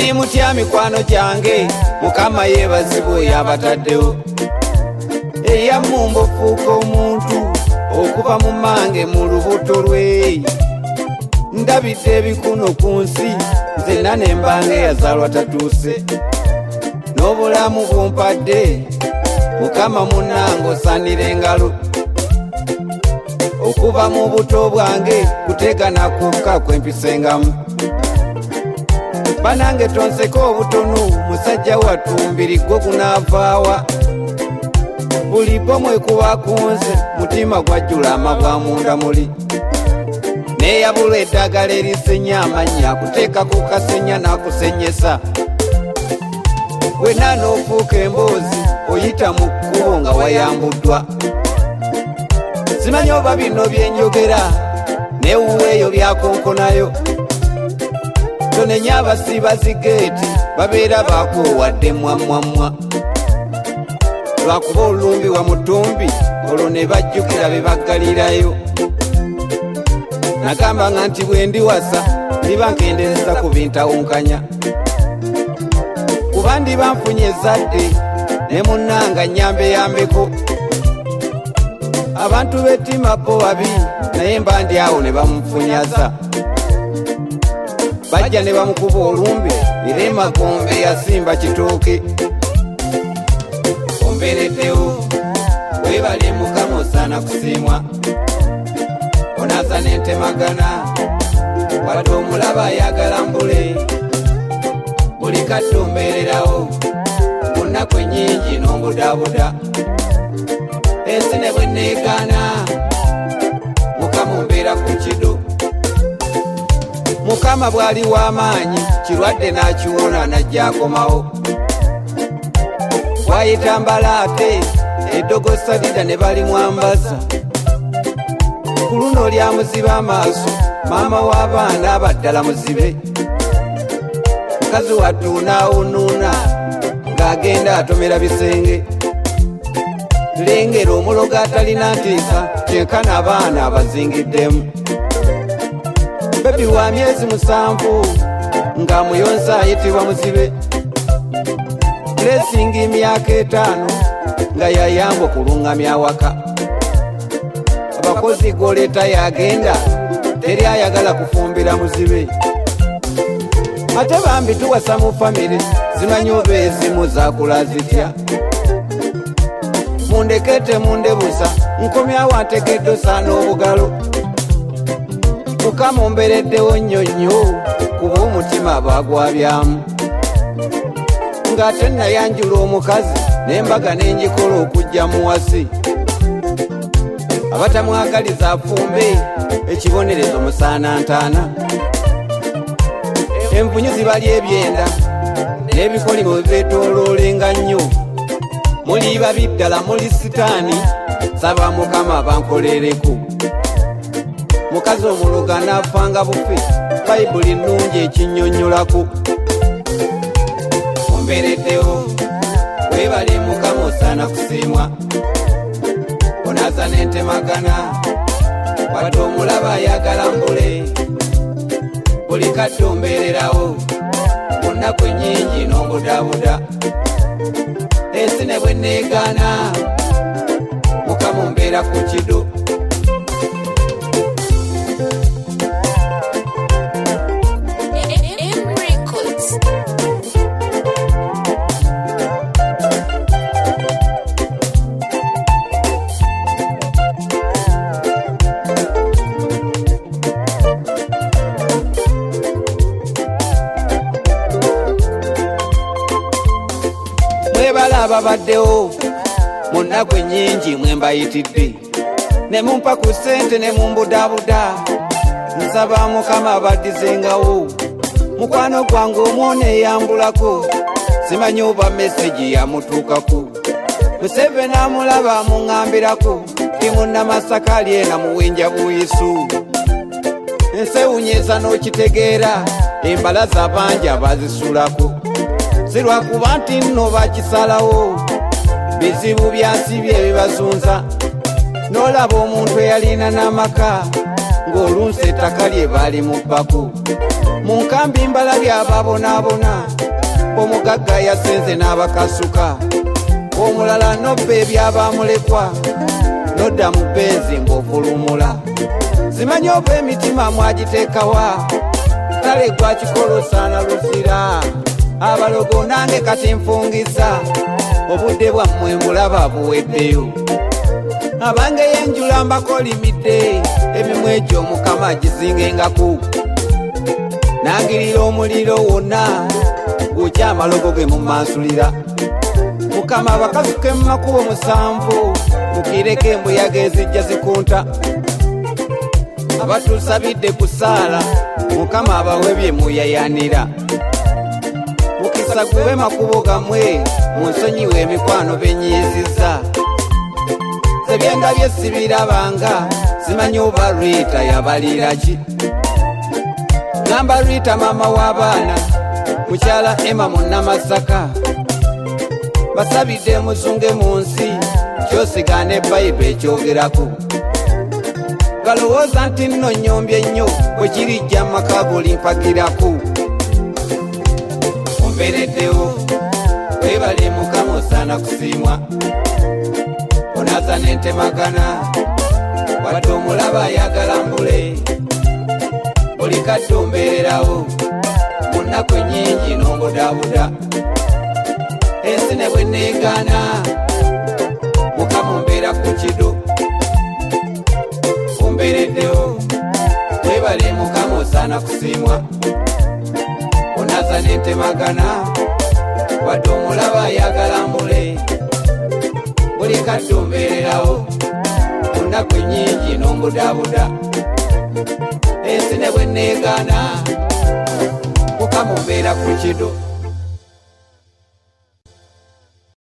muli mutya mikwano gyange mukama yeebazibwe yabataddewo eyamumba ofuuka omuntu okuva mu mange mu lubuto lwe ndabidde ebikuno ku nsi nzenna nembange yazaalwa tatuuse n'obulamu bumpadde mukama munnange osaanira engalo okuva mu buto bwange kutega nakukka kwempisengamu banange tonseko obutono musajja watumbiriggwe gunaavaawa buli pomwe kuba kunze mutima gwajjula amagwa munda muli neyabula eddagala erisenya amanya kuteeka ku kasenya nakusenyesa wena n'ofuuka emboozi oyita mu kkubo nga wayambuddwa simanyi oba bino byenjogera newuweeyo byakonkonayo tonenya abasiibazi geeti babeera bakoowadde mwammwammwa lwakuba olumbi wa mutumbi olwo ne bajjukira be baggalirayo nagambanga nti bwe ndiwasa ndiba nkendezeza ku bintawunkanya kuba ndiba nfunye ezadde ne munnanga nyambeyambeko abantu b'ettima bo babi naye mba ndi awo ne bamufunyaza bajja ne bamukuba olumbi era emagombe yasimba kitooke ombereddewo webale mukama osaana kusiimwa onaza n'entemagana wadde omulaba ayagala mbule buli kadde ombeererawo mu nnaku ennyingi n'ombudabuda ensi ne bwe neegaana mukama ombeera ku kido mukama bw'ali w'amaanyi kirwadde n'akiwona najja akomawo wayita mbalaate eddogosa lida ne balimwambaza ku luno lyamuziba amaaso maama w'abaana abaddala muzibe mukazi wattuunaawunuuna ng'agenda atomera bisenge lengera omuloga atalina ntiisa kyenkana abaana abazingiddemu bebi wa myezi 7 ng'amuyonsa ayitibwa muzibe lesingi myaka 5 nga yayamba okulungamya awaka abakozi goleta yagenda teri ayagala kufumbira muzibe ate bambi tuwasa mu famire zimanyi oba ezimu zakula zitya mundekete mundebusa nkomyawo antegedde osaana obugalo mukama ombereddewo nnyo nnyo kuba omutima bagwabyamu ng'ate nayanjula omukazi n'embaga n'engikola okujja muwasi abatamwagaliza afumbe ekibonerezo musaana ntaana envunyu zibali ebyenda n'ebikolimo bebeetooloolenga nnyo muli babi ddala muli sitaani saba mukama bankolereku mukazi omuloga n'afanga bufi bayibuli nnungi ekinnyonnyolaku ombereddewo webale mukama osaana kusiimwa onaza n'entemagana wadde omulaba ayagala mbule buli kadde ombeererawo mu nnaku ennyingi n'ombudabuda ensi ne bwe neegaana mukama ombeera ku kido ababaddewo mu nnaku ennyingi mwe mbayitidde ne mumpa ku ssente ne mumbudabuda nsaba mukama abaddizengawo mukwano gwange omwona eyambulako simanyi oba mesegi yamutuukako Museveni amulaba amuŋŋambirako ti munnamasaka ali ena muwenja buyisu ensewunyeza n'okitegeera embalaza abangi abazisulako si lwakuba nti nno bakisalawo bizibu byasibye ebibazunza n'olaba omuntu eyalina n'amaka ng'olunsi ettaka lye baali mu bbaku. Mu nkambi mbala byababonaabona, omugagga yasenze n'abakasuka, omulala nobba ebyabamulekwa, nodda mu benzi ng'ofulumula. Simanyi oba emitima mwagiteekawa, kale gwakikolosaana lusira. Abalogo nange kati nfungisa, obudde bwammwe mbulaba buweddeyo. Abange y'enjula mbakolimidde, emimwa egyo Mukama gizingengaku. Nangirira omuliro wonna, gukya amalogo ge mumansulira. Mukama bakasuke mu makubo 7, mukireko embuyaga ezijja zikunta. Abatusabidde kusaala, Mukama abawe bye muyayanira. Mukisa gube makubo gammwe, munsonyiwe emikwano benyiizizza. Sebyendabye sibirabanga, simanyi oba Rita yabalira ki. Ngamba Rita mama w'abaana, mukyala Emma Munnamasaka. Basabidde musunge mu nsi, kyosigaana ebbayibu ekyogerako. Galowooza nti nno nnyombye nnyo, bwe kirijja mu maka g'olimpagirako. Ombeereddewo, weebale Mukama osaana kusiimwa. Onaza n'entemagana, wadde omulaba ayagala mbule. Buli kadde ombeererawo, mu nnaku ennyingi n'ombudaabuda. Ensi ne bwe neegaana, Mukama ombeera ku kido. Ombeereddewo, weebale Mukama osaana kusiimwa. Onaza n'entemagana, wadde omulaba ayagala mbule. Buli kadde ombeererawo, mu nnaku ennyingi n'ombudaabuda. Ensi ne bwe neegaana, Mukama ombeera ku kido.